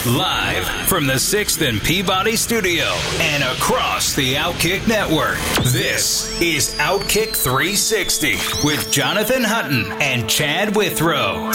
Live from the 6th and Peabody Studio and across the Outkick Network, this is Outkick 360 with Jonathan Hutton and Chad Withrow.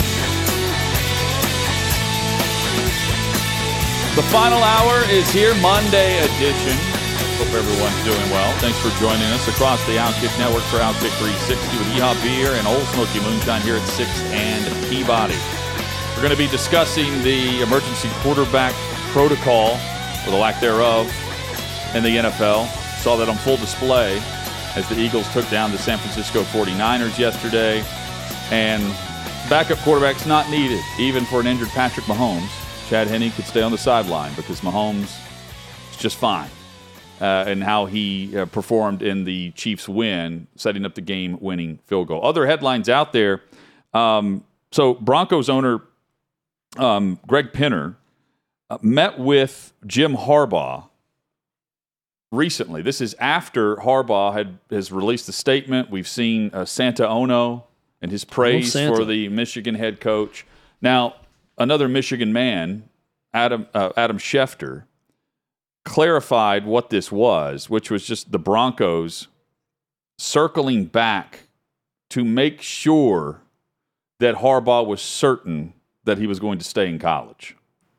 The final hour is here, Monday edition. Hope everyone's doing well. Thanks for joining us across the Outkick Network for Outkick 360 with Yeehaw Beer and Old Smoky Moonshine here at 6th and Peabody. We're going to be discussing the emergency quarterback protocol, or the lack thereof, in the NFL. Saw that on full display as the Eagles took down the San Francisco 49ers yesterday. And backup quarterback's not needed, even for an injured Patrick Mahomes. Chad Henne could stay on the sideline because Mahomes is just fine. And how he performed in the Chiefs' win, setting up the game-winning field goal. Other headlines out there. So Broncos owner Greg Penner met with Jim Harbaugh recently. This is after Harbaugh has released a statement. We've seen Santa Ono and his praise for the Michigan head coach. Now, another Michigan man, Adam Schefter, clarified what this was, which was just the Broncos circling back to make sure that Harbaugh was certain that he was going to stay in college.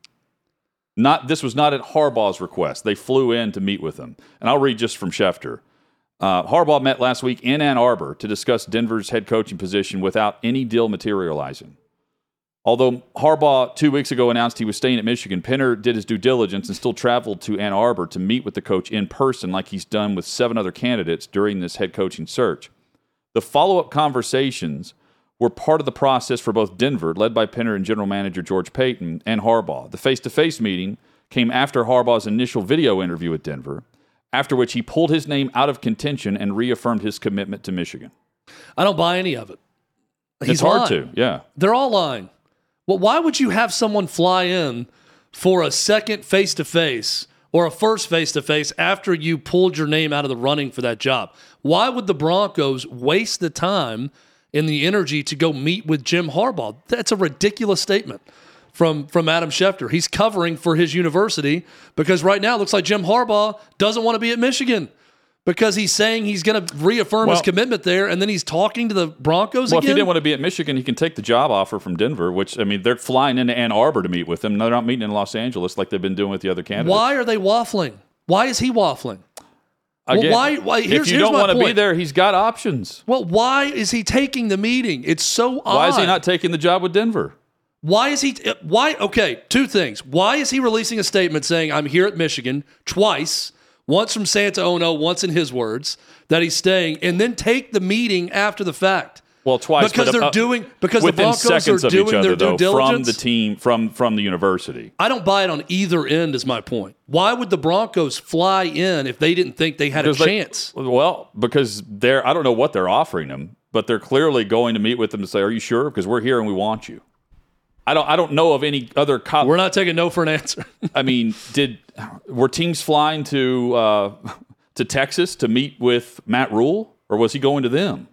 This was not at Harbaugh's request. They flew in to meet with him. And I'll read just from Schefter. Harbaugh met last week in Ann Arbor to discuss Denver's head coaching position without any deal materializing. Although Harbaugh 2 weeks ago announced he was staying at Michigan, Penner did his due diligence and still traveled to Ann Arbor to meet with the coach in person like he's done with 7 other candidates during this head coaching search. The follow-up conversations were part of the process for both Denver, led by Penner and general manager George Paton, and Harbaugh. The face-to-face meeting came after Harbaugh's initial video interview at Denver, after which he pulled his name out of contention and reaffirmed his commitment to Michigan. I don't buy any of it. It's hard to, yeah. They're all lying. Well, why would you have someone fly in for a second face-to-face or a first face-to-face after you pulled your name out of the running for that job? Why would the Broncos waste the time and the energy to go meet with Jim Harbaugh? That's a ridiculous statement from Adam Schefter. He's covering for his university because right now it looks like Jim Harbaugh doesn't want to be at Michigan because he's saying he's going to reaffirm his commitment there, and then he's talking to the Broncos again. Well, if he didn't want to be at Michigan, he can take the job offer from Denver, which, I mean, they're flying into Ann Arbor to meet with him. They're not meeting in Los Angeles like they've been doing with the other candidates. Why are they waffling? Why is he waffling? Again, why? If you don't want to be there, he's got options. Well, why is he taking the meeting? It's so odd. Why is he not taking the job with Denver? Why is he? Okay, 2 things. Why is he releasing a statement saying, I'm here at Michigan twice, once from Santa Ono, once in his words, that he's staying, and then take the meeting after the fact? Well, twice because the Broncos are doing their due diligence from the team, from the university. I don't buy it on either end. Is my point. Why would the Broncos fly in if they didn't think they had a chance? Well, because I don't know what they're offering them, but they're clearly going to meet with them to say, "Are you sure? Because we're here and we want you." I don't know of any other. We're not taking no for an answer. I mean, were teams flying to Texas to meet with Matt Rule, or was he going to them?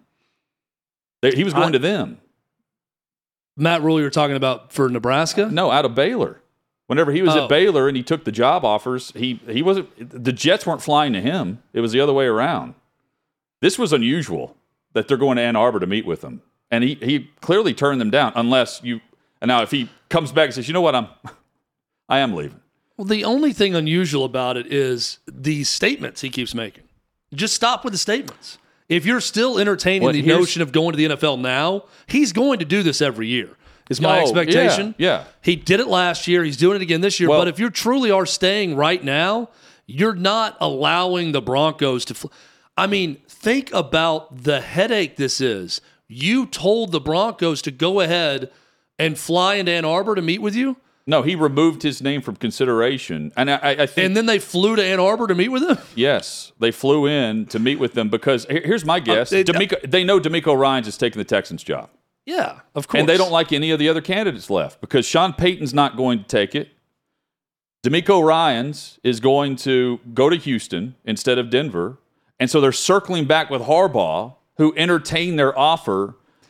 He was going to them. Matt Rule, you're talking about for Nebraska? No, out of Baylor. Whenever he was at Baylor and he took the job offers, he wasn't. The Jets weren't flying to him. It was the other way around. This was unusual that they're going to Ann Arbor to meet with him, and he clearly turned them down. Unless you, and now if he comes back and says, "You know what, I am leaving." Well, the only thing unusual about it is the statements he keeps making. Just stop with the statements. If you're still entertaining the notion of going to the NFL now, he's going to do this every year, is my expectation. Yeah. He did it last year. He's doing it again this year. But if you truly are staying right now, you're not allowing the Broncos to I mean, think about the headache this is. You told the Broncos to go ahead and fly into Ann Arbor to meet with you? No, he removed his name from consideration. And I think, and then they flew to Ann Arbor to meet with him? Yes, they flew in to meet with them because, here's my guess, they know DeMeco Ryans is taking the Texans' job. Yeah, of course. And they don't like any of the other candidates left because Sean Payton's not going to take it. DeMeco Ryans is going to go to Houston instead of Denver. And so they're circling back with Harbaugh, who entertained their offer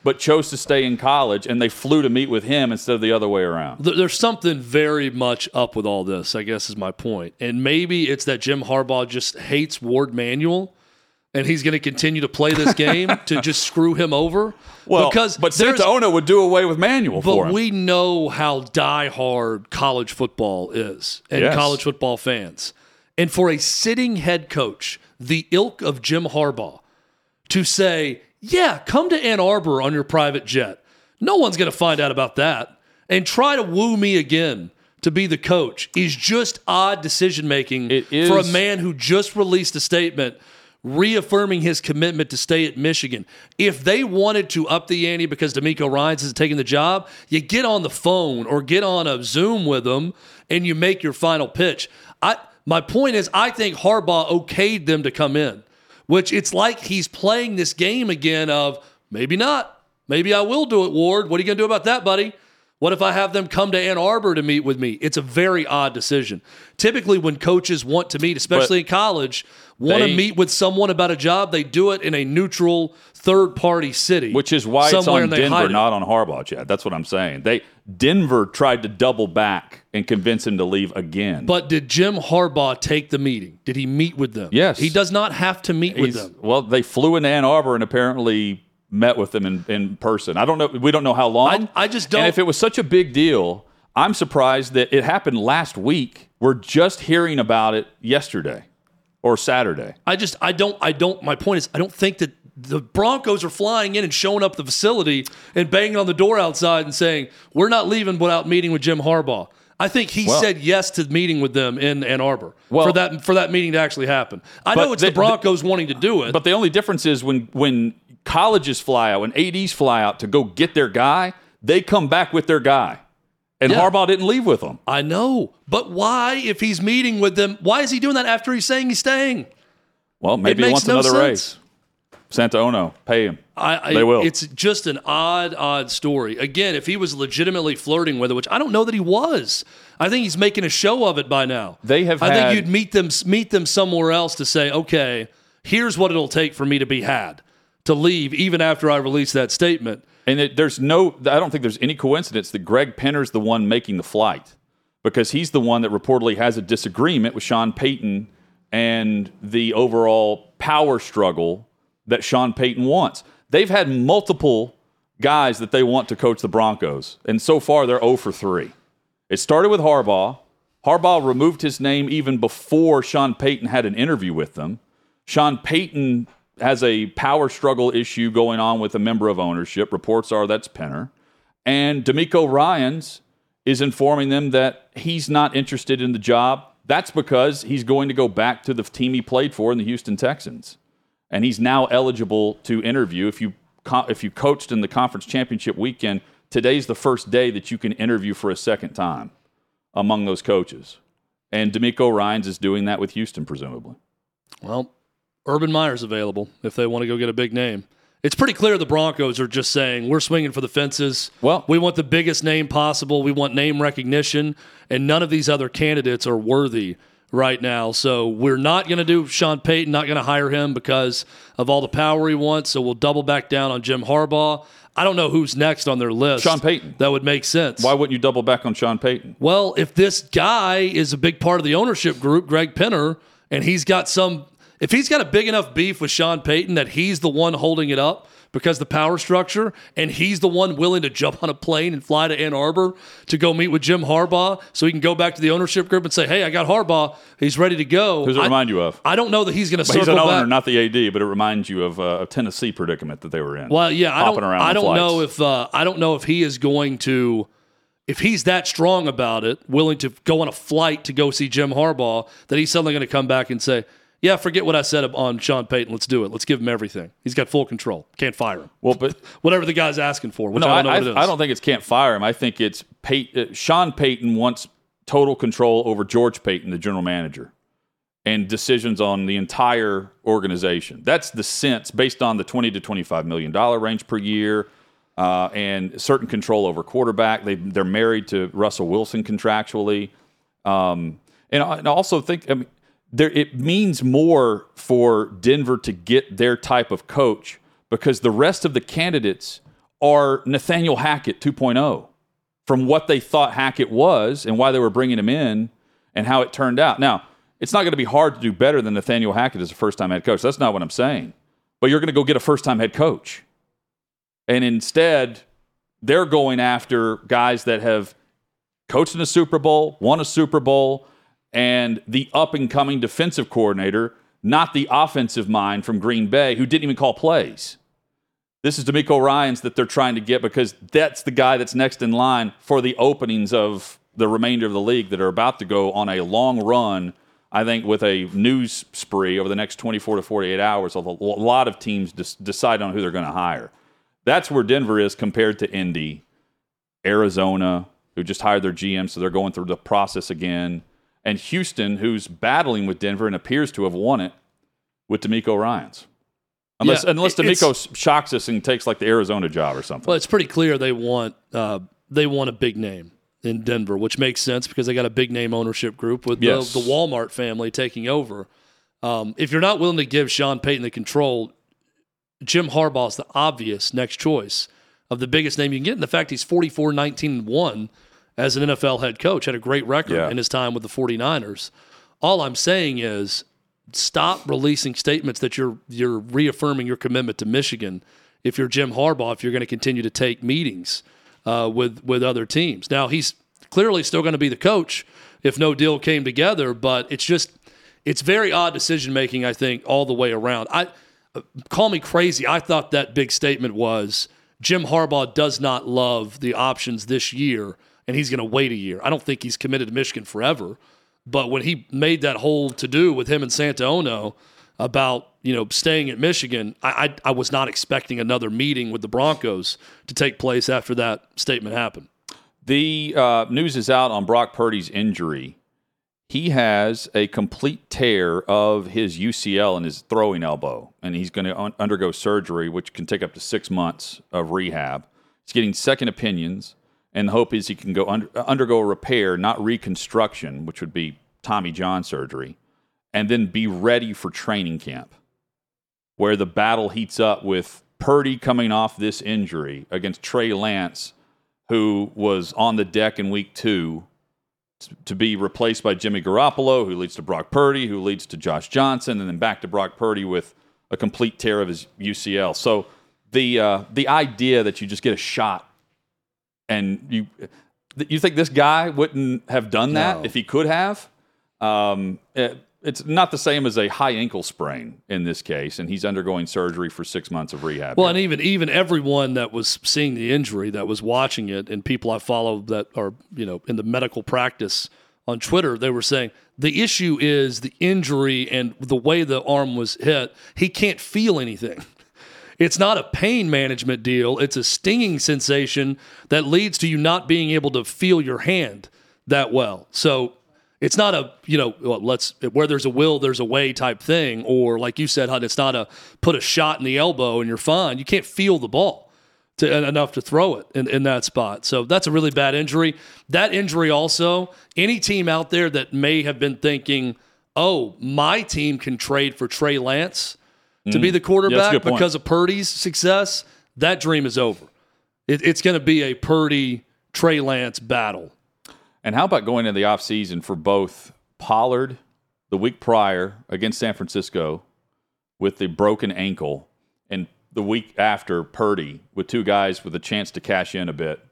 but chose to stay in college, and they flew to meet with him instead of the other way around. There's something very much up with all this, I guess is my point. And maybe it's that Jim Harbaugh just hates Ward Manuel, and he's going to continue to play this game to just screw him over. Well, but Santaona would do away with Manuel for him. But we know how diehard college football is and college football fans. And for a sitting head coach, the ilk of Jim Harbaugh, to say, yeah, come to Ann Arbor on your private jet. No one's going to find out about that. And try to woo me again to be the coach is just odd decision-making for a man who just released a statement reaffirming his commitment to stay at Michigan. If they wanted to up the ante because DeMeco Ryans isn't taking the job, you get on the phone or get on a Zoom with them and you make your final pitch. My point is, I think Harbaugh okayed them to come in, which it's like he's playing this game again of maybe not. Maybe I will do it, Ward. What are you going to do about that, buddy? What if I have them come to Ann Arbor to meet with me? It's a very odd decision. Typically, when coaches want to meet, especially in college, want to meet with someone about a job, they do it in a neutral third-party city. Which is why it's on Denver, not on Harbaugh, Chad. That's what I'm saying. Denver tried to double back and convince him to leave again. But did Jim Harbaugh take the meeting? Did he meet with them? Yes. He does not have to meet with them. Well, they flew into Ann Arbor and apparently met with them in person. I don't know. We don't know how long. I just don't. And if it was such a big deal, I'm surprised that it happened last week. We're just hearing about it yesterday or Saturday. My point is, I don't think that the Broncos are flying in and showing up at the facility and banging on the door outside and saying, we're not leaving without meeting with Jim Harbaugh. I think he said yes to meeting with them in Ann Arbor for that meeting to actually happen. I know it's the Broncos wanting to do it. But the only difference is when colleges fly out, when ADs fly out to go get their guy, they come back with their guy. And Harbaugh didn't leave with them. I know. But why, if he's meeting with them, why is he doing that after he's saying he's staying? Well, maybe he wants another raise. Santaona, pay him. They will. It's just an odd story. Again, if he was legitimately flirting with it, which I don't know that he was, I think he's making a show of it by now. I think you'd meet them somewhere else to say, okay, here's what it'll take for me to be had, to leave even after I release that statement. And I don't think there's any coincidence that Greg Penner's the one making the flight, because he's the one that reportedly has a disagreement with Sean Payton and the overall power struggle that Sean Payton wants. They've had multiple guys that they want to coach the Broncos, and so far they're 0 for 3. It started with Harbaugh. Harbaugh removed his name even before Sean Payton had an interview with them. Sean Payton has a power struggle issue going on with a member of ownership. Reports are that's Penner. And DeMeco Ryans is informing them that he's not interested in the job. That's because he's going to go back to the team he played for in the Houston Texans. And he's now eligible to interview. If you coached in the conference championship weekend, today's the first day that you can interview for a second time among those coaches. And DeMeco Ryans is doing that with Houston, presumably. Well, Urban Meyer's available if they want to go get a big name. It's pretty clear the Broncos are just saying, we're swinging for the fences. Well, we want the biggest name possible. We want name recognition, and none of these other candidates are worthy right now. So we're not going to do Sean Payton, not going to hire him because of all the power he wants, so we'll double back down on Jim Harbaugh. I don't know who's next on their list. Sean Payton. That would make sense. Why wouldn't you double back on Sean Payton? Well, if this guy is a big part of the ownership group, Greg Penner, and if he's got a big enough beef with Sean Payton that he's the one holding it up because the power structure, and he's the one willing to jump on a plane and fly to Ann Arbor to go meet with Jim Harbaugh so he can go back to the ownership group and say, hey, I got Harbaugh. He's ready to go. Who does it remind you of? I don't know that he's going to circle back. He's an owner, not the AD, but it reminds you of a Tennessee predicament that they were in. Well, yeah, I don't know if he is going to, if he's that strong about it, willing to go on a flight to go see Jim Harbaugh, that he's suddenly going to come back and say, yeah, forget what I said on Sean Payton. Let's do it. Let's give him everything. He's got full control. Can't fire him. Well, but whatever the guy's asking for, which I don't know what it is. I don't think it's can't fire him. I think it's Sean Payton wants total control over George Payton, the general manager, and decisions on the entire organization. That's the sense based on the $20 to $25 million range per year and certain control over quarterback. They're married to Russell Wilson contractually. And I also think, it means more for Denver to get their type of coach because the rest of the candidates are Nathaniel Hackett 2.0 from what they thought Hackett was and why they were bringing him in and how it turned out. Now, it's not going to be hard to do better than Nathaniel Hackett as a first-time head coach. That's not what I'm saying. But you're going to go get a first-time head coach. And instead, they're going after guys that have coached in a Super Bowl, won a Super Bowl, and the up-and-coming defensive coordinator, not the offensive mind from Green Bay who didn't even call plays. This is DeMeco Ryans that they're trying to get because that's the guy that's next in line for the openings of the remainder of the league that are about to go on a long run, I think, with a news spree over the next 24 to 48 hours. A lot of teams decide on who they're going to hire. That's where Denver is compared to Indy, Arizona, who just hired their GM, so they're going through the process again, and Houston, who's battling with Denver and appears to have won it with DeMeco Ryans. Unless DeMeco shocks us and takes like the Arizona job or something. Well, it's pretty clear they want a big name in Denver, which makes sense because they got a big name ownership group with the Walmart family taking over. If you're not willing to give Sean Payton the control, Jim Harbaugh is the obvious next choice of the biggest name you can get. And the fact he's 44-19-1 as an NFL head coach, had a great record in his time with the 49ers. All I'm saying is stop releasing statements that you're reaffirming your commitment to Michigan if you're Jim Harbaugh, if you're going to continue to take meetings with other teams. Now, he's clearly still going to be the coach if no deal came together, but it's very odd decision-making, I think, all the way around. Call me crazy. I thought that big statement was Jim Harbaugh does not love the options this year, and he's going to wait a year. I don't think he's committed to Michigan forever. But when he made that whole to-do with him and Santaono about, staying at Michigan, I was not expecting another meeting with the Broncos to take place after that statement happened. The news is out on Brock Purdy's injury. He has a complete tear of his UCL in his throwing elbow, and he's going to undergo surgery, which can take up to 6 months of rehab. He's getting second opinions. And the hope is he can go undergo a repair, not reconstruction, which would be Tommy John surgery, and then be ready for training camp, where the battle heats up with Purdy coming off this injury against Trey Lance, who was on the deck in week 2 to be replaced by Jimmy Garoppolo, who leads to Brock Purdy, who leads to Josh Johnson, and then back to Brock Purdy with a complete tear of his UCL. So the idea that you just get a shot and you think this guy wouldn't have done that if he could have? It's not the same as a high ankle sprain in this case, and he's undergoing surgery for 6 months of rehab. Well, and even everyone that was seeing the injury, that was watching it, and people I follow that are in the medical practice on Twitter, they were saying the issue is the injury and the way the arm was hit. He can't feel anything. It's not a pain management deal. It's a stinging sensation that leads to you not being able to feel your hand that well. So it's not a, where there's a will, there's a way type thing. Or like you said, Hud, it's not a put a shot in the elbow and you're fine. You can't feel the ball enough to throw it in that spot. So that's a really bad injury. That injury also, any team out there that may have been thinking, oh, my team can trade for Trey Lance to be the quarterback because of Purdy's success, that dream is over. It's going to be a Purdy-Trey Lance battle. And how about going into the offseason for both Pollard the week prior against San Francisco with the broken ankle, and the week after Purdy with two guys with a chance to cash in a bit,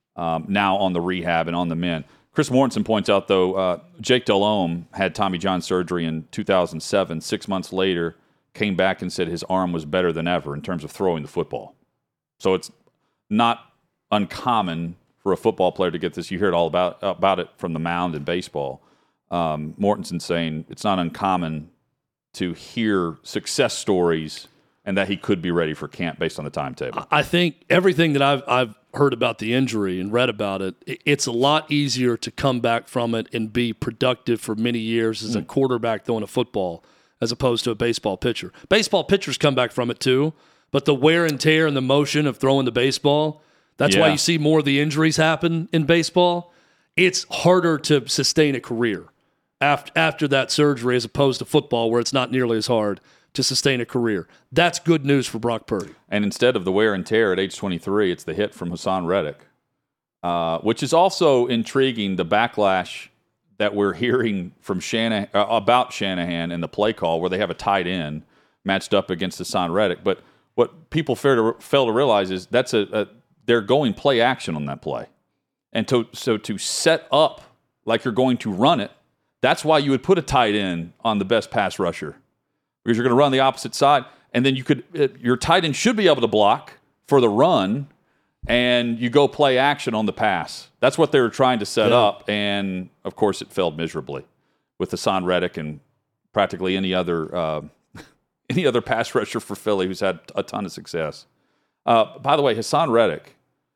now on the rehab and on the mend. Chris Mortensen points out, though, Jake Delhomme had Tommy John surgery in 2007. 6 months later, came back and said his arm was better than ever in terms of throwing the football. So it's not uncommon for a football player to get this. You hear it all about it from the mound in baseball. Mortensen saying it's not uncommon to hear success stories and that he could be ready for camp based on the timetable. I think everything that I've heard about the injury and read about it, it's a lot easier to come back from it and be productive for many years as a quarterback throwing a football as opposed to a baseball pitcher. Baseball pitchers come back from it too, but the wear and tear and the motion of throwing the baseball, that's why you see more of the injuries happen in baseball. It's harder to sustain a career after that surgery as opposed to football where it's not nearly as hard to sustain a career. That's good news for Brock Purdy. And instead of the wear and tear at age 23, it's the hit from Hassan Reddick, which is also intriguing, the backlash that we're hearing from about Shanahan and the play call where they have a tight end matched up against Hassan Reddick. But what people fail to realize is they're going play action on that play. And so to set up like you're going to run it, that's why you would put a tight end on the best pass rusher, because you're going to run the opposite side, and then your tight end should be able to block for the run, and you go play action on the pass. That's what they were trying to set up, and of course it failed miserably with Hassan Reddick and practically any other pass rusher for Philly who's had a ton of success. By the way, Hassan Reddick,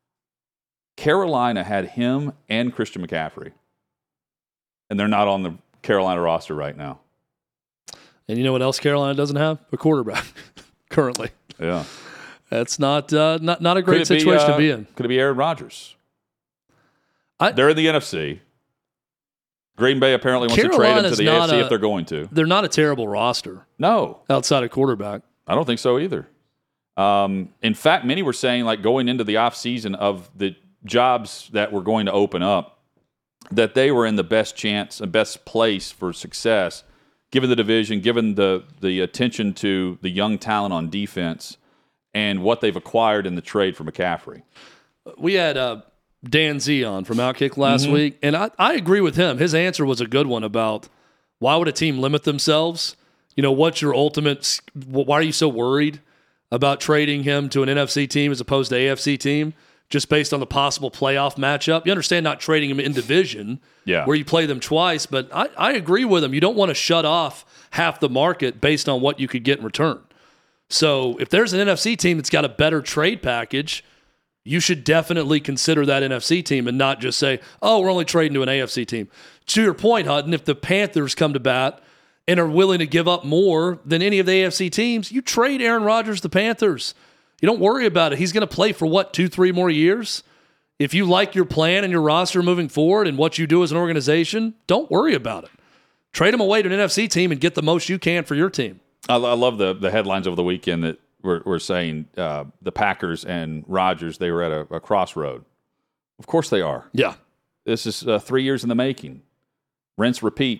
Carolina had him and Christian McCaffrey, and they're not on the Carolina roster right now. And you know what else Carolina doesn't have? A quarterback currently. Yeah. That's not a great situation to be in. Could it be Aaron Rodgers? They're in the NFC. Green Bay apparently wants to trade him to the AFC if they're going to. They're not a terrible roster. No. Outside of quarterback. I don't think so either. In fact, many were saying, like, going into the offseason of the jobs that were going to open up, that they were in the best chance and best place for success, given the division, given the attention to the young talent on defense, and what they've acquired in the trade for McCaffrey. We had Dan Z on from Outkick last week, and I agree with him. His answer was a good one about why would a team limit themselves? You know, what's your ultimate – why are you so worried about trading him to an NFC team as opposed to AFC team just based on the possible playoff matchup? You understand not trading him in division where you play them twice, but I agree with him. You don't want to shut off half the market based on what you could get in return. So if there's an NFC team that's got a better trade package, you should definitely consider that NFC team and not just say, oh, we're only trading to an AFC team. To your point, Hutton, if the Panthers come to bat and are willing to give up more than any of the AFC teams, you trade Aaron Rodgers to the Panthers. You don't worry about it. He's going to play for, 2-3 more years? If you like your plan and your roster moving forward and what you do as an organization, don't worry about it. Trade him away to an NFC team and get the most you can for your team. I love the headlines over the weekend that were saying the Packers and Rodgers, they were at a crossroad. Of course they are. Yeah. This is 3 years in the making. Rinse, repeat.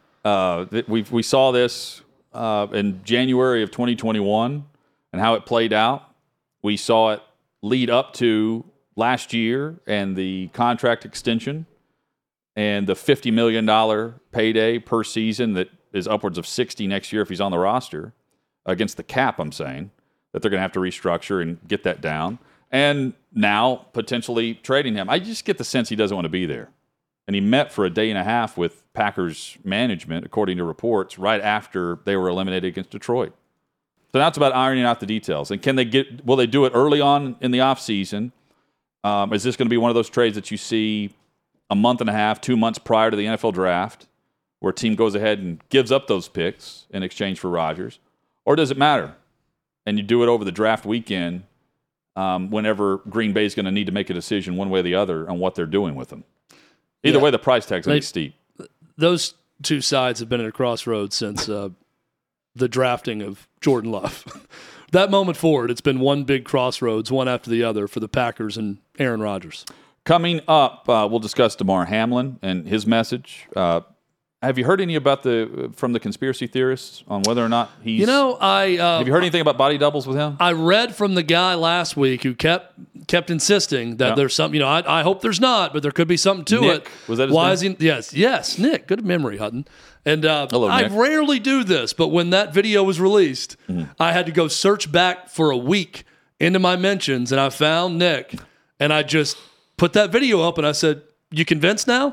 We saw this in January of 2021 and how it played out. We saw it lead up to last year and the contract extension and the $50 million payday per season that is upwards of 60 next year if he's on the roster, against the cap, I'm saying, that they're going to have to restructure and get that down. And now potentially trading him. I just get the sense he doesn't want to be there. And he met for a day and a half with Packers management, according to reports, right after they were eliminated against Detroit. So now it's about ironing out the details. And will they do it early on in the offseason? Is this going to be one of those trades that you see a month and a half, 2 months prior to the NFL draft, where a team goes ahead and gives up those picks in exchange for Rodgers? Or does it matter? And you do it over the draft weekend whenever Green Bay is going to need to make a decision one way or the other on what they're doing with them. Either way, the price tag's going to be steep. Those two sides have been at a crossroads since the drafting of Jordan Love. That moment forward, it's been one big crossroads, one after the other, for the Packers and Aaron Rodgers. Coming up, we'll discuss Damar Hamlin and his message. Have you heard any from the conspiracy theorists on whether or not he's... have you heard anything about body doubles with him? I read from the guy last week who kept insisting that there's something. I hope there's not, but there could be something to Nick, it. Was that his name? Yes, Nick. Good memory, Hutton. And hello, I Nick. rarely do this, but when that video was released, I had to go search back for a week into my mentions, and I found Nick, and I just put that video up, and I said, "You convinced now?"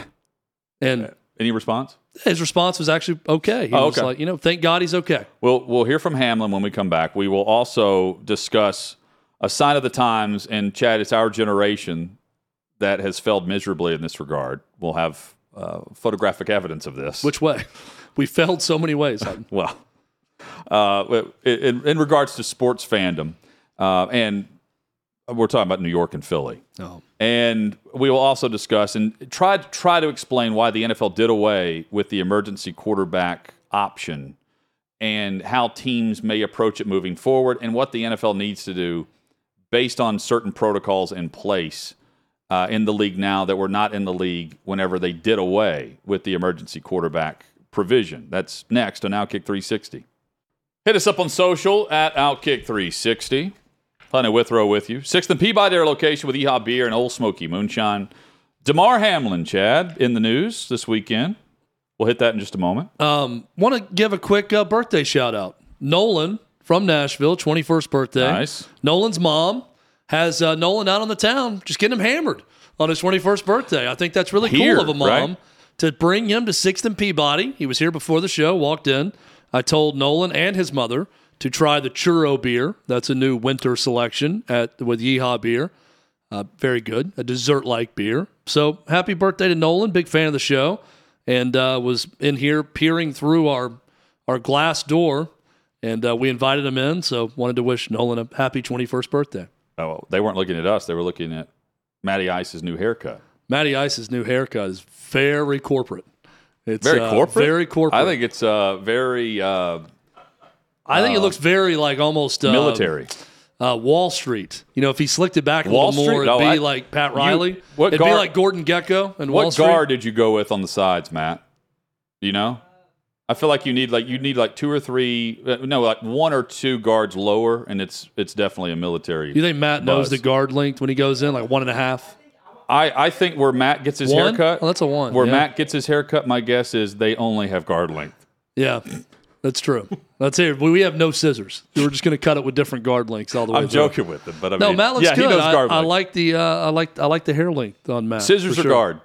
And any response? His response was actually okay. He was like, thank God he's okay. We'll hear from Hamlin when we come back. We will also discuss a sign of the times, and Chad, it's our generation that has failed miserably in this regard. We'll have photographic evidence of this. Which way? We failed so many ways. Well, in regards to sports fandom, and we're talking about New York and Philly. Oh. And we will also discuss and try to explain why the NFL did away with the emergency quarterback option and how teams may approach it moving forward and what the NFL needs to do based on certain protocols in place in the league now that were not in the league whenever they did away with the emergency quarterback provision. That's next on Outkick 360. Hit us up on social at Outkick 360. Hunter Withrow with you. 6th and Peabody location with EHOP Beer and Old Smoky Moonshine. Damar Hamlin, Chad, in the news this weekend. We'll hit that in just a moment. Want to give a quick birthday shout out. Nolan from Nashville, 21st birthday. Nice. Nolan's mom has Nolan out on the town, just getting him hammered on his 21st birthday. I think that's really cool of a mom right? to bring him to 6th and Peabody. He was here before the show, walked in. I told Nolan and his mother to try the Churro beer. That's a new winter selection with Yeehaw Beer. Very good, a dessert-like beer. So happy birthday to Nolan, big fan of the show. And was in here peering through our glass door, and we invited him in, so wanted to wish Nolan a happy 21st birthday. Oh, they weren't looking at us. They were looking at Matty Ice's new haircut. Matty Ice's new haircut is very corporate. It's very corporate? Very corporate. I think it's very... I think it looks very like almost... military. Wall Street. You know, if he slicked it back a Wall little more, Street? it'd be like Pat Riley. It'd be like Gordon Gekko and Wall Street. What guard did you go with on the sides, Matt? You know? I feel like you need two or three, like one or two guards lower, and it's definitely a military. You think Matt knows the guard length when he goes in, like 1.5? I think where Matt gets his haircut. Oh, that's a 1. Where Matt gets his haircut, my guess is they only have guard length. Yeah, that's true. That's it. We have no scissors. We're just going to cut it with different guard lengths all the way. I'm joking with him, but I mean, no, Matt looks good. He knows guard I length. like the hair length on Matt. Scissors or guard?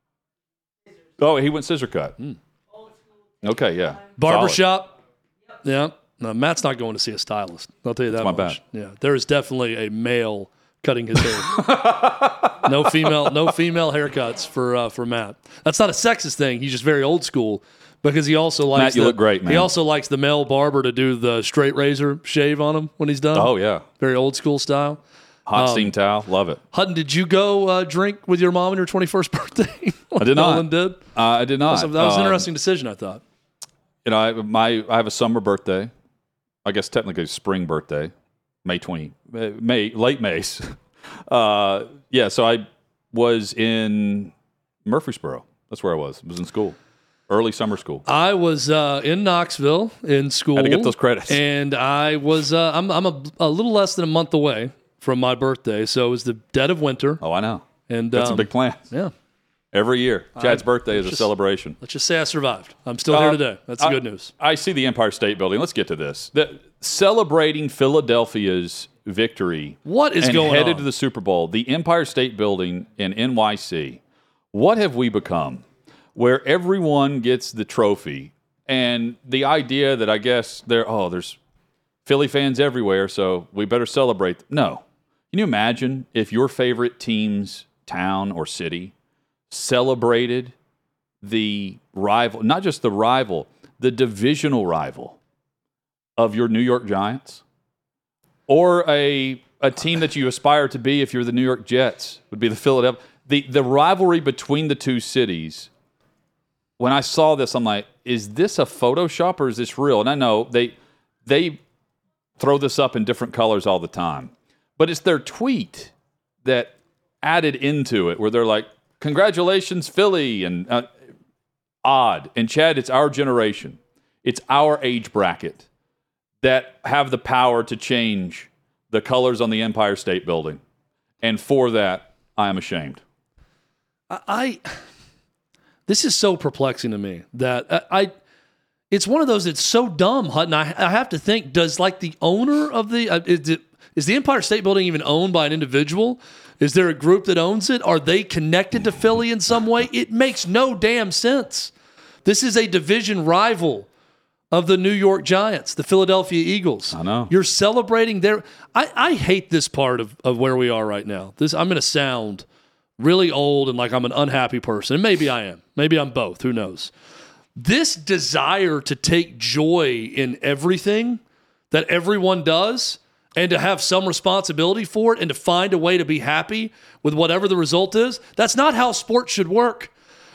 Oh, he went scissor cut. Okay, yeah. Barbershop. Yeah. No, Matt's not going to see a stylist. I'll tell you that much. My bad. Yeah, there is definitely a male cutting his hair. No female haircuts for Matt. That's not a sexist thing. He's just very old school because he also likes. Matt, you look great, man. He also likes the male barber to do the straight razor shave on him when he's done. Oh yeah, very old school style. Hot steam towel, love it. Hutton, did you go drink with your mom on your 21st birthday? I did not. Nolan did. I did not. That was an interesting decision, I thought. You know, I have a summer birthday. I guess technically spring birthday, late May. Yeah, so I was in Murfreesboro. That's where I was. I was in school, early summer school. I was in Knoxville in school. Had to get those credits. And I was I'm a little less than a month away from my birthday, so it was the dead of winter. Oh, I know. And that's a big plan. Yeah. Every year, Chad's birthday is a celebration. Let's just say I survived. I'm still here today. That's the good news. I see the Empire State Building. Let's get to this. Celebrating Philadelphia's victory. What is going on? Headed to the Super Bowl. The Empire State Building in NYC. What have we become? Where everyone gets the trophy, and the idea that I guess there's Philly fans everywhere, so we better celebrate. No. Can you imagine if your favorite team's town or city celebrated the rival, not just the rival, the divisional rival of your New York Giants, or a team that you aspire to be if you're the New York Jets, would be the Philadelphia. The rivalry between the two cities, when I saw this, I'm like, is this a Photoshop or is this real? And I know they throw this up in different colors all the time, but it's their tweet that added into it where they're like, congratulations, Philly, and odd. And Chad, it's our generation. It's our age bracket that have the power to change the colors on the Empire State Building. And for that, I am ashamed. This is so perplexing to me that it's one of those that's so dumb, Hutton. I have to think, does like the owner of is the Empire State Building even owned by an individual? Is there a group that owns it? Are they connected to Philly in some way? It makes no damn sense. This is a division rival of the New York Giants, the Philadelphia Eagles. I know. You're celebrating their... I hate this part of where we are right now. I'm going to sound really old and like I'm an unhappy person. And maybe I am. Maybe I'm both. Who knows? This desire to take joy in everything that everyone does and to have some responsibility for it and to find a way to be happy with whatever the result is, that's not how sports should work.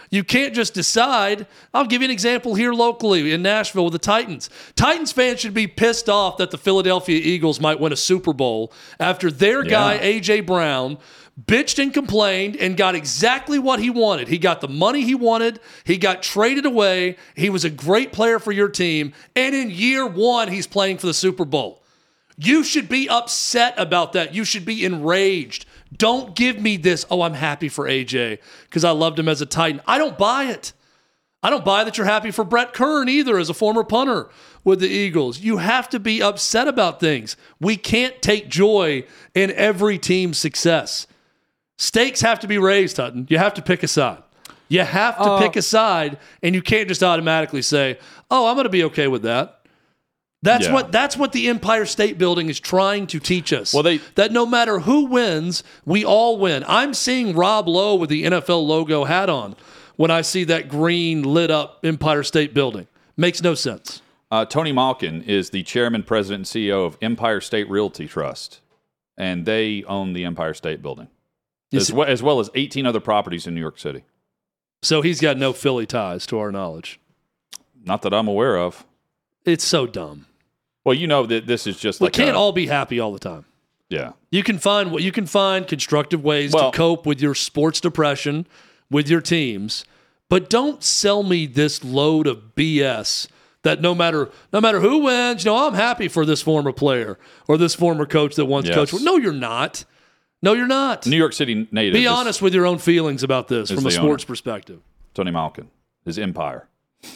You can't just decide. I'll give you an example here locally in Nashville with the Titans. Titans fans should be pissed off that the Philadelphia Eagles might win a Super Bowl after their guy, A.J. Brown, bitched and complained and got exactly what he wanted. He got the money he wanted. He got traded away. He was a great player for your team. And in year one, he's playing for the Super Bowl. You should be upset about that. You should be enraged. Don't give me this, I'm happy for AJ because I loved him as a Titan. I don't buy it. I don't buy that you're happy for Brett Kern either as a former punter with the Eagles. You have to be upset about things. We can't take joy in every team's success. Stakes have to be raised, Hutton. You have to pick a side. You have to pick a side, and you can't just automatically say, I'm going to be okay with that. That's what the Empire State Building is trying to teach us. That no matter who wins, we all win. I'm seeing Rob Lowe with the NFL logo hat on when I see that green lit up Empire State Building. Makes no sense. Tony Malkin is the chairman, president, and CEO of Empire State Realty Trust, and they own the Empire State Building, as well as 18 other properties in New York City. So he's got no Philly ties, to our knowledge. Not that I'm aware of. It's so dumb. Well, you know that this is just we can't all be happy all the time. Yeah. You can find constructive ways to cope with your sports depression with your teams, but don't sell me this load of BS that no matter who wins, I'm happy for this former player or this former coach that once coached. No, you're not. No, you're not. New York City native. Be honest with your own feelings about this from a sports perspective. Tony Malkin, his Empire.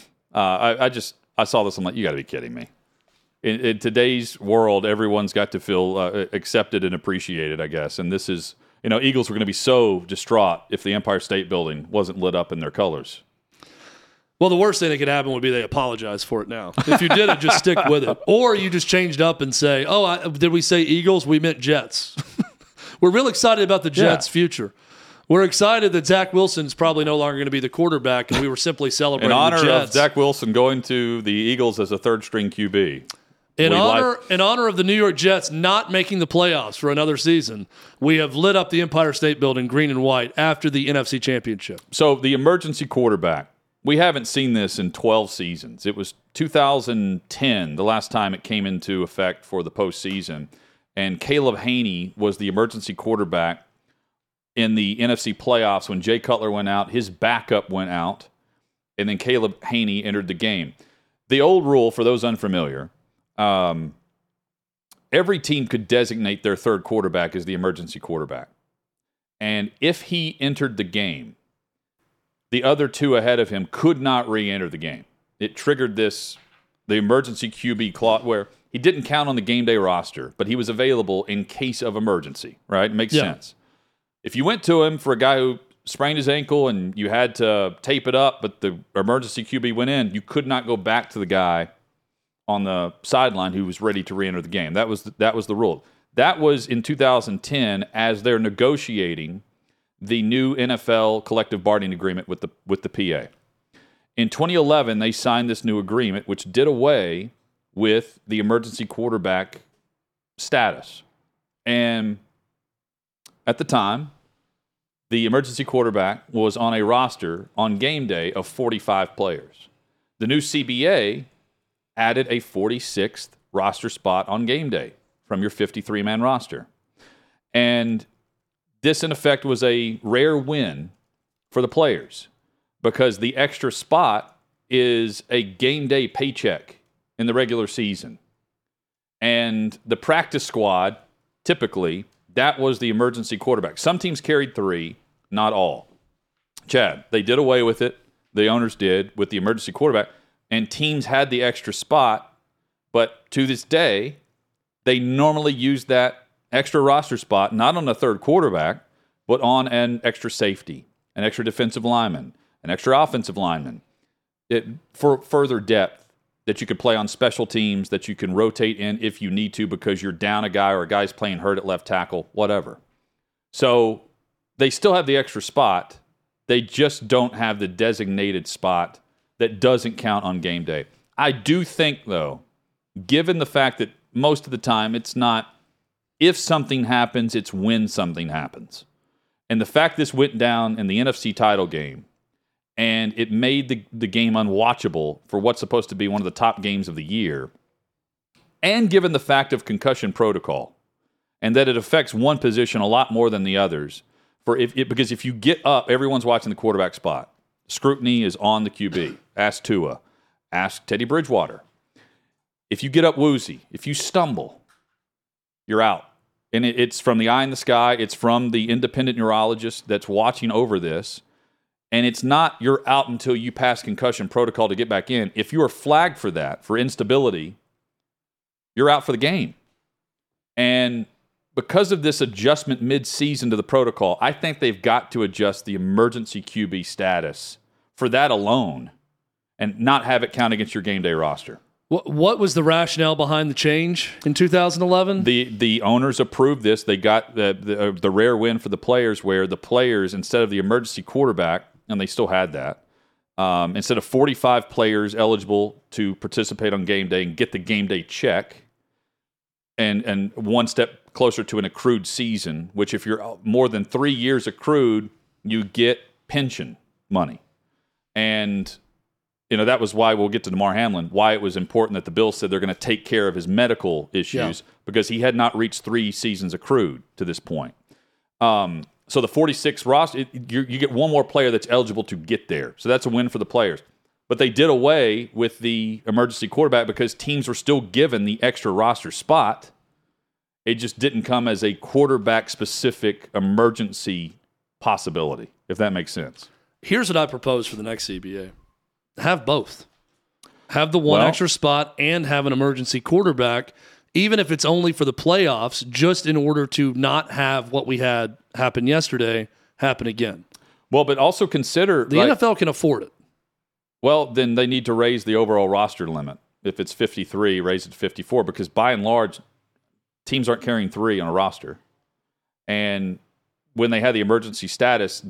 I saw this. I'm like, you got to be kidding me. In today's world, everyone's got to feel accepted and appreciated, I guess. And this is, Eagles were going to be so distraught if the Empire State Building wasn't lit up in their colors. Well, the worst thing that could happen would be they apologize for it now. If you did it, just stick with it. Or you just changed up and say, did we say Eagles? We meant Jets. We're real excited about the Jets' future. We're excited that Zach Wilson is probably no longer going to be the quarterback, and we were simply celebrating the Jets. In honor of Zach Wilson going to the Eagles as a third-string QB. In honor of the New York Jets not making the playoffs for another season, we have lit up the Empire State Building green and white after the NFC Championship. So the emergency quarterback, we haven't seen this in 12 seasons. It was 2010, the last time it came into effect for the postseason, and Caleb Haney was the emergency quarterback in the NFC playoffs when Jay Cutler went out. His backup went out, and then Caleb Haney entered the game. The old rule, for those unfamiliar, every team could designate their third quarterback as the emergency quarterback. And if he entered the game, the other two ahead of him could not re-enter the game. It triggered the emergency QB clause where he didn't count on the game day roster, but he was available in case of emergency, right? It makes sense. If you went to him for a guy who sprained his ankle and you had to tape it up, but the emergency QB went in, you could not go back to the guy on the sideline who was ready to re-enter the game. That was the rule. That was in 2010 as they're negotiating the new NFL collective bargaining agreement with the PA. In 2011, they signed this new agreement, which did away with the emergency quarterback status. And at the time, the emergency quarterback was on a roster on game day of 45 players. The new CBA added a 46th roster spot on game day from your 53-man roster. And this, in effect, was a rare win for the players because the extra spot is a game day paycheck in the regular season. And the practice squad, typically, that was the emergency quarterback. Some teams carried 3, not all. Chad, they did away with it. The owners did with the emergency quarterback. And teams had the extra spot, but to this day, they normally use that extra roster spot, not on a third quarterback, but on an extra safety, an extra defensive lineman, an extra offensive lineman, for further depth that you could play on special teams, that you can rotate in if you need to because you're down a guy or a guy's playing hurt at left tackle, whatever. So they still have the extra spot. They just don't have the designated spot that doesn't count on game day. I do think, though, given the fact that most of the time it's not if something happens, it's when something happens. And the fact this went down in the NFC title game and it made the game unwatchable for what's supposed to be one of the top games of the year. And given the fact of concussion protocol, and that it affects one position a lot more than the others, because if you get up, everyone's watching the quarterback spot. Scrutiny is on the QB. Ask Tua. Ask Teddy Bridgewater. If you get up woozy, if you stumble, you're out. And it's from the eye in the sky. It's from the independent neurologist that's watching over this. And it's not you're out until you pass concussion protocol to get back in. If you are flagged for that, for instability, you're out for the game. And because of this adjustment mid-season to the protocol, I think they've got to adjust the emergency QB status for that alone and not have it count against your game day roster. What was the rationale behind the change in 2011? The owners approved this. They got the rare win for the players where the players, instead of the emergency quarterback, and they still had that, instead of 45 players eligible to participate on game day and get the game day check, and one step closer to an accrued season, which if you're more than 3 years accrued, you get pension money. And that was why, we'll get to Damar Hamlin, why it was important that the Bills said they're going to take care of his medical issues because he had not reached 3 seasons accrued to this point. So the 46 roster, you get one more player that's eligible to get there. So that's a win for the players. But they did away with the emergency quarterback because teams were still given the extra roster spot. It just didn't come as a quarterback-specific emergency possibility, if that makes sense. Here's what I propose for the next CBA. Have both. Have the one extra spot and have an emergency quarterback, even if it's only for the playoffs, just in order to not have what we had happen yesterday happen again. Well, but also consider... The NFL can afford it. Well, then they need to raise the overall roster limit. If it's 53, raise it to 54, because by and large, teams aren't carrying 3 on a roster. And when they had the emergency status,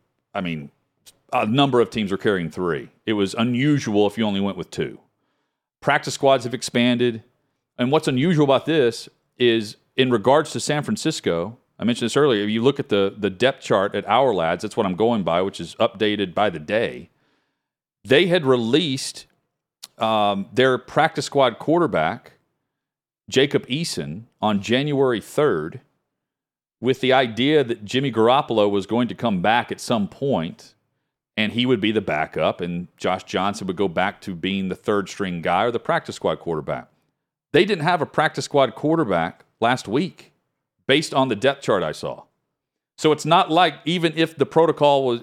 a number of teams were carrying 3. It was unusual if you only went with 2. Practice squads have expanded. And what's unusual about this is, in regards to San Francisco, I mentioned this earlier, if you look at the depth chart at Our Lads, that's what I'm going by, which is updated by the day. They had released their practice squad quarterback, Jacob Eason, on January 3rd with the idea that Jimmy Garoppolo was going to come back at some point and he would be the backup and Josh Johnson would go back to being the third-string guy or the practice squad quarterback. They didn't have a practice squad quarterback last week based on the depth chart I saw. So it's not like, even if the protocol was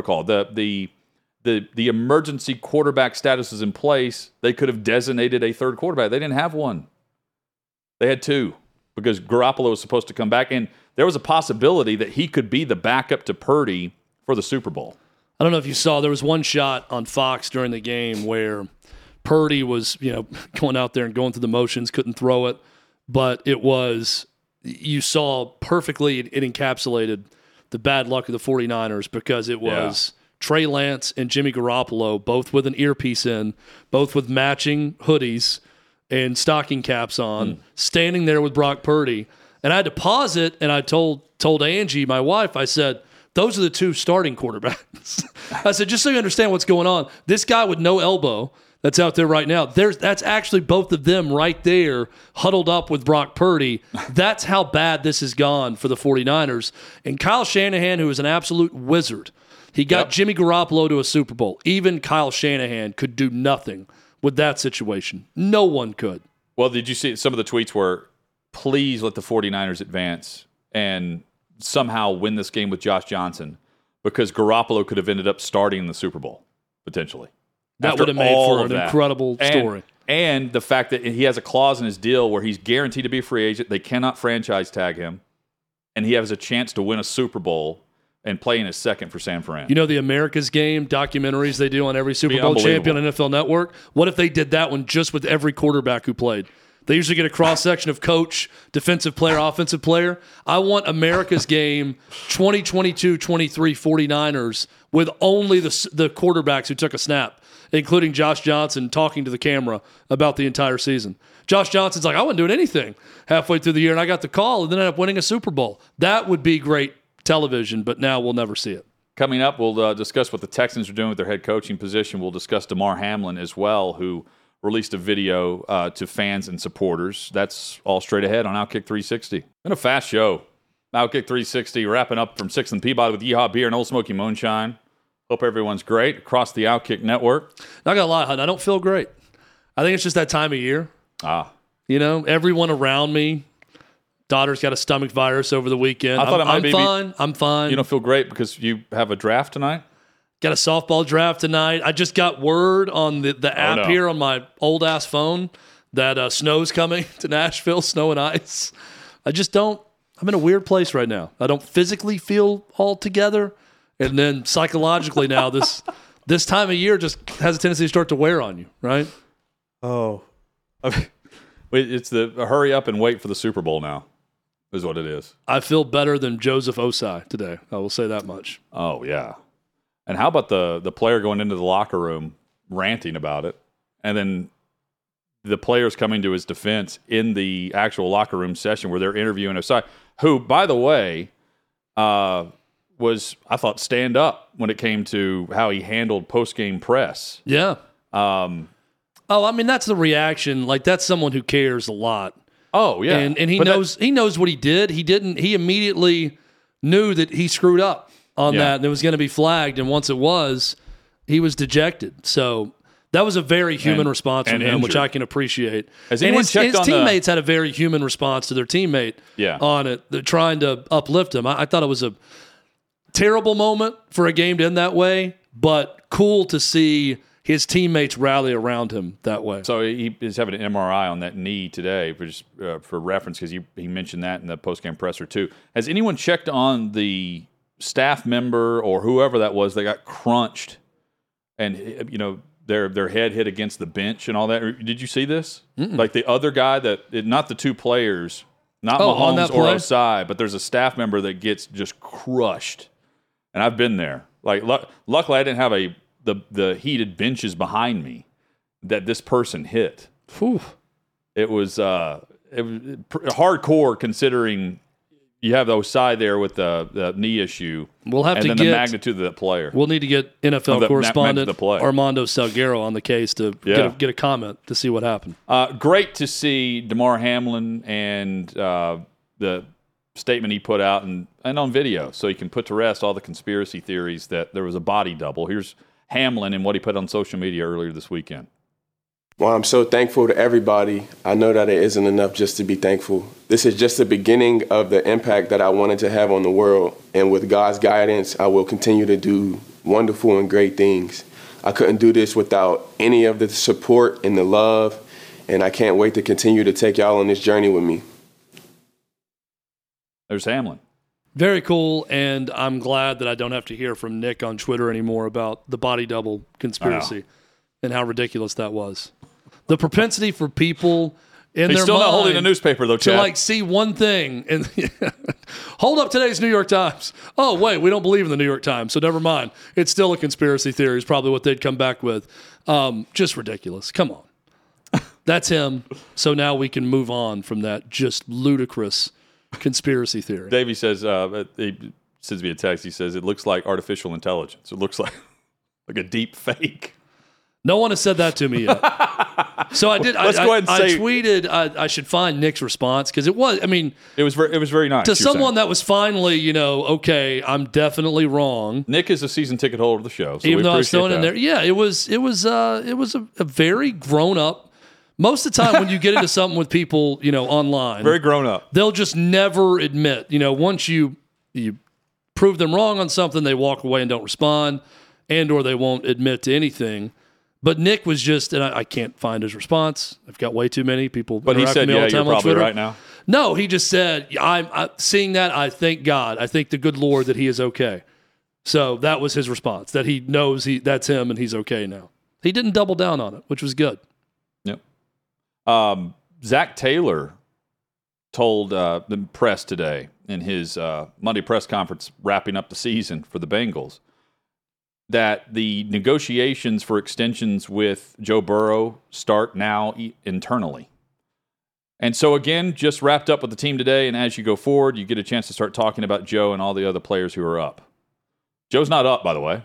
the emergency quarterback status was in place, they could have designated a third quarterback. They didn't have one. They had 2 because Garoppolo was supposed to come back, and there was a possibility that he could be the backup to Purdy for the Super Bowl. I don't know if you saw, there was one shot on Fox during the game where Purdy was, going out there and going through the motions, couldn't throw it, but it was, you saw perfectly, it encapsulated the bad luck of the 49ers because it was Trey Lance and Jimmy Garoppolo, both with an earpiece in, both with matching hoodies and stocking caps on, standing there with Brock Purdy. And I had to pause it, and I told Angie, my wife, I said, those are the 2 starting quarterbacks. I said, just so you understand what's going on, this guy with no elbow that's out there right now, that's actually both of them right there huddled up with Brock Purdy. That's how bad this has gone for the 49ers. And Kyle Shanahan, who is an absolute wizard, he got Jimmy Garoppolo to a Super Bowl. Even Kyle Shanahan could do nothing with that situation. No one could. Well, did you see some of the tweets were, please let the 49ers advance and somehow win this game with Josh Johnson, because Garoppolo could have ended up starting in the Super Bowl, potentially. That would have made for an incredible story. And the fact that he has a clause in his deal where he's guaranteed to be a free agent, they cannot franchise tag him, and he has a chance to win a Super Bowl and play in his second for San Fran. You know the America's Game documentaries they do on every Super Bowl champion on NFL Network? What if they did that one just with every quarterback who played? They usually get a cross-section of coach, defensive player, offensive player. I want America's Game 2022-23 49ers with only the quarterbacks who took a snap, including Josh Johnson talking to the camera about the entire season. Josh Johnson's like, I wasn't doing anything halfway through the year, and I got the call, and then ended up winning a Super Bowl. That would be great television, but now we'll never see it. Coming up, we'll discuss what the Texans are doing with their head coaching position. We'll discuss Damar Hamlin as well, who released a video to fans and supporters. That's all straight ahead on Outkick 360. Been a fast show. Outkick 360 wrapping up from 6th and Peabody with Yeehaw Beer and Old Smoky Moonshine. Hope everyone's great across the Outkick network. Not gonna lie, Hunt, I don't feel great. I think it's just that time of year. You know, everyone around me. Daughter's got a stomach virus over the weekend. I thought I'm fine. You don't feel great because you have a draft tonight? Got a softball draft tonight. I just got word on the app here on my old ass phone that snow's coming to Nashville, snow and ice. I'm in a weird place right now. I don't physically feel all together. And then psychologically now, this time of year just has a tendency to start to wear on you, right? Oh. It's the hurry up and wait for the Super Bowl now is what it is. I feel better than Joseph Osai today. I will say that much. Oh, yeah. And how about the player going into the locker room ranting about it, and then the players coming to his defense in the actual locker room session where they're interviewing Osai, who, by the way, was, I thought, stand up when it came to how he handled post-game press. Yeah. I mean, that's the reaction. Like, that's someone who cares a lot. Oh, yeah. And he knows what he did. He immediately knew that he screwed up on that and it was going to be flagged. And once it was, he was dejected. So that was a very human response from him, injured, which I can appreciate. Has anyone checked his teammates had a very human response to their teammate on it. They're trying to uplift him. I thought it was a terrible moment for a game to end that way, but cool to see his teammates rally around him that way. So he is having an MRI on that knee today, for reference, because he mentioned that in the post-game presser too. Has anyone checked on the staff member or whoever that was that got crunched and, you know, their head hit against the bench and all that? Did you see this? Mm-mm. Like the other guy not the two players, not Mahomes or Osai, but there's a staff member that gets just crushed. And I've been there. Like, luckily I didn't have the heated benches behind me that this person hit. Whew. It was hardcore considering you have Osai there with the knee issue. We'll have the magnitude of that player. We'll need to get NFL correspondent Armando Salguero on the case to get a comment to see what happened. Great to see Damar Hamlin and the statement he put out and on video, so he can put to rest all the conspiracy theories that there was a body double. Here's Hamlin and what he put on social media earlier this weekend. Well, I'm so thankful to everybody. I know that it isn't enough just to be thankful. This is just the beginning of the impact that I wanted to have on the world. And with God's guidance, I will continue to do wonderful and great things. I couldn't do this without any of the support and the love. And I can't wait to continue to take y'all on this journey with me. There's Hamlin. Very cool, and I'm glad that I don't have to hear from Nick on Twitter anymore about the body double conspiracy and how ridiculous that was. The propensity for people in He's their still mind not holding a newspaper, though, Chad. to like see one thing and hold up today's New York Times. Oh, wait, we don't believe in the New York Times, so never mind. It's still a conspiracy theory is probably what they'd come back with. Just ridiculous. Come on. That's him, so now we can move on from that just ludicrous conspiracy theory. Davey says, he sends me a text. He says, it looks like artificial intelligence. It looks like a deep fake. No one has said that to me yet. So I did. Let's go ahead and say, I tweeted I should find Nick's response because it was very nice. To someone that was finally, okay, I'm definitely wrong. Nick is a season ticket holder of the show. So even though I was throwing in there. Yeah, it was a very grown up. Most of the time when you get into something with people, online, very grown up, they'll just never admit. Once you prove them wrong on something, they walk away and don't respond, or they won't admit to anything. But Nick was just, and I can't find his response. I've got way too many people. But he said, "Yeah, you're probably right now." No, he just said, "I'm seeing that. I thank God. I thank the good Lord that he is okay." So that was his response. That he knows that's him and he's okay now. He didn't double down on it, which was good. Zach Taylor told the press today in his Monday press conference wrapping up the season for the Bengals that the negotiations for extensions with Joe Burrow start now internally. And so, again, just wrapped up with the team today, and as you go forward, you get a chance to start talking about Joe and all the other players who are up. Joe's not up, by the way.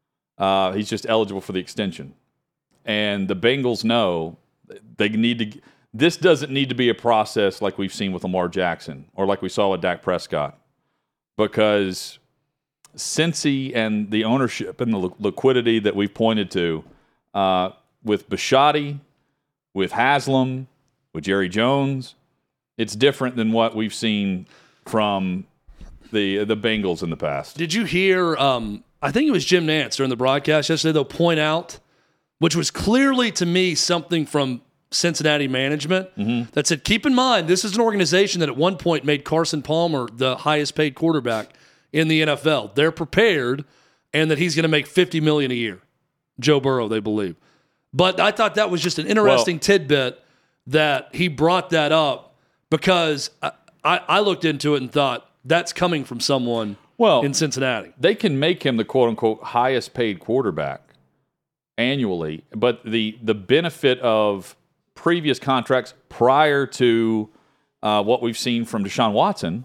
He's just eligible for the extension. And the Bengals know they need to. This doesn't need to be a process like we've seen with Lamar Jackson or like we saw with Dak Prescott, because Cincy and the ownership and the liquidity that we've pointed to with Bisciotti, with Haslam, with Jerry Jones, it's different than what we've seen from the Bengals in the past. Did you hear, I think it was Jim Nantz during the broadcast yesterday, they'll point out, which was clearly to me something from Cincinnati management that said, keep in mind, this is an organization that at one point made Carson Palmer the highest paid quarterback in the NFL. They're prepared, and that he's going to make $50 million a year. Joe Burrow, they believe. But I thought that was just an interesting tidbit that he brought that up, because I looked into it and thought that's coming from someone in Cincinnati. They can make him the quote-unquote highest paid quarterback annually, but the benefit of previous contracts prior to what we've seen from Deshaun Watson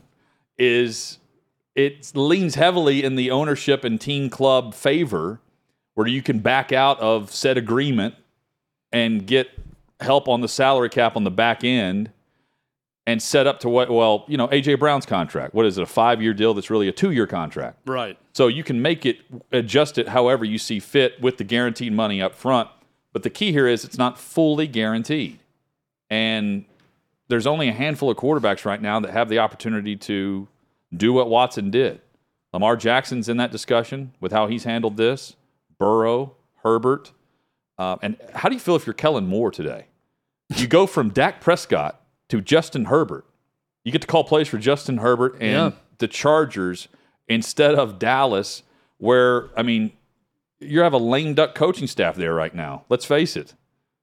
is it leans heavily in the ownership and team club favor, where you can back out of said agreement and get help on the salary cap on the back end and set up to A.J. Brown's contract. What is it, a 5-year deal that's really a 2-year contract? Right. So you can adjust it however you see fit with the guaranteed money up front. But the key here is it's not fully guaranteed. And there's only a handful of quarterbacks right now that have the opportunity to do what Watson did. Lamar Jackson's in that discussion with how he's handled this. Burrow, Herbert. And how do you feel if you're Kellen Moore today? You go from Dak Prescott to Justin Herbert. You get to call plays for Justin Herbert and the Chargers instead of Dallas, where, you have a lame duck coaching staff there right now. Let's face it.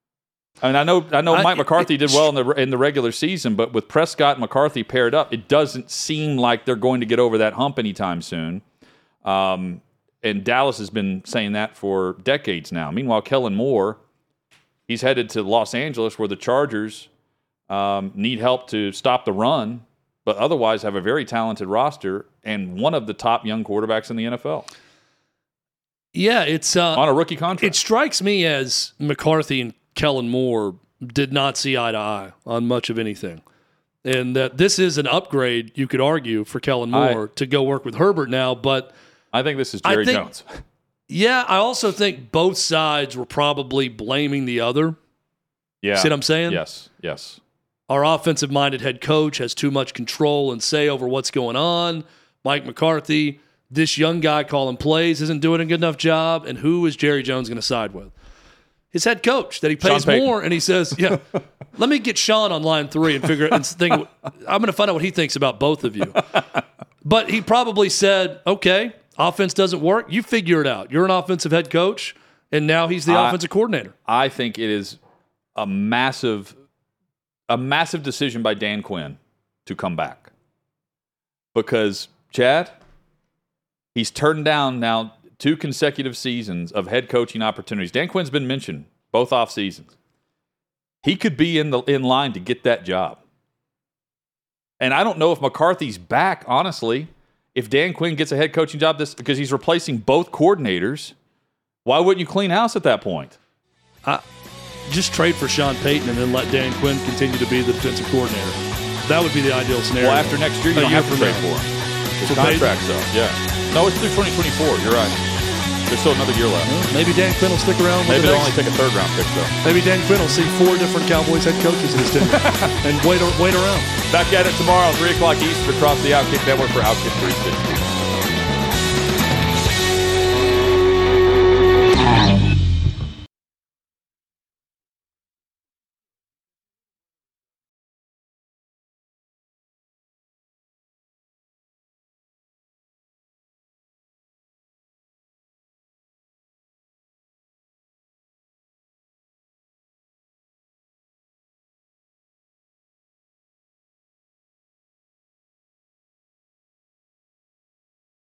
I know Mike McCarthy did well in the regular season, but with Prescott and McCarthy paired up, it doesn't seem like they're going to get over that hump anytime soon. And Dallas has been saying that for decades now. Meanwhile, Kellen Moore, he's headed to Los Angeles, where the Chargers need help to stop the run, but otherwise have a very talented roster and one of the top young quarterbacks in the NFL. Yeah, it's on a rookie contract. It strikes me as McCarthy and Kellen Moore did not see eye to eye on much of anything. And that this is an upgrade, you could argue, for Kellen Moore to go work with Herbert now, but I think this is Jerry Jones. Yeah, I also think both sides were probably blaming the other. Yeah. See what I'm saying? Yes. Our offensive-minded head coach has too much control and say over what's going on. Mike McCarthy, this young guy calling plays, isn't doing a good enough job. And who is Jerry Jones going to side with? His head coach that he pays more, and he says, let me get Sean on line 3 and figure it and think. I'm going to find out what he thinks about both of you. But he probably said, okay, offense doesn't work. You figure it out. You're an offensive head coach, and now he's the offensive coordinator. I think it is a massive decision by Dan Quinn to come back. Because, Chad, he's turned down now 2 consecutive seasons of head coaching opportunities. Dan Quinn's been mentioned both off seasons. He could be in line to get that job. And I don't know if McCarthy's back, honestly. If Dan Quinn gets a head coaching job, because he's replacing both coordinators, why wouldn't you clean house at that point? Just trade for Sean Payton and then let Dan Quinn continue to be the defensive coordinator. That would be the ideal scenario. Well, after next year, you don't have to trade for him. His contract's up. Yeah. No, it's through 2024. You're right. There's still another year left. Maybe Dan Quinn will stick around. Maybe they'll only take a 3rd-round pick, though. Maybe Dan Quinn will see 4 different Cowboys head coaches in his tenure and wait around. Back at it tomorrow, 3 o'clock Eastern, across the Outkick Network for Outkick 360.